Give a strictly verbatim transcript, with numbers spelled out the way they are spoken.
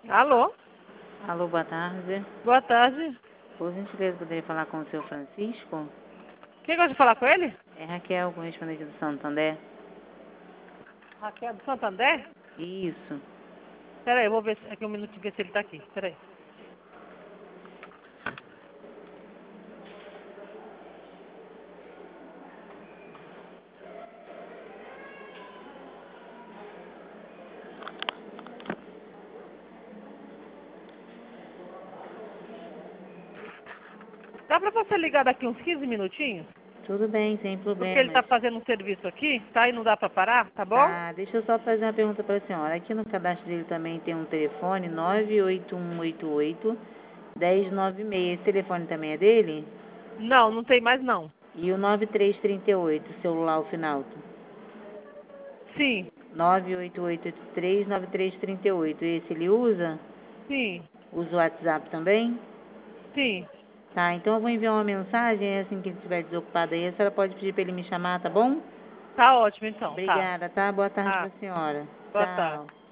Alô? Alô, boa tarde. Boa tarde. Por gentileza, poderia falar com o seu Francisco? Quem gosta de falar com ele? É Raquel, correspondente do Santander. Raquel do Santander? Isso. Pera aí, eu vou ver se, aqui um minutinho ver se ele tá aqui. Pera aí. Dá pra você ligar daqui uns quinze minutinhos? Tudo bem, sem Porque ele problemas. tá fazendo um serviço aqui, tá? E não dá pra parar, tá bom? Tá, deixa eu só fazer uma pergunta para a senhora. Aqui no cadastro dele também tem um telefone nove oito um oito oito, um zero nove seis. Esse telefone também é dele? Não, não tem mais não. E o nove três três oito, celular ao final? Sim, nove oito oito oito três nove três três oito. Esse ele usa? sim, Usa o WhatsApp também? sim. Tá, então eu vou enviar uma mensagem, assim que ele estiver desocupado aí, a senhora pode pedir para ele me chamar, tá bom? Tá ótimo então, tá. Obrigada, tá? Boa tarde Ah, pra senhora. boa tarde. Tchau.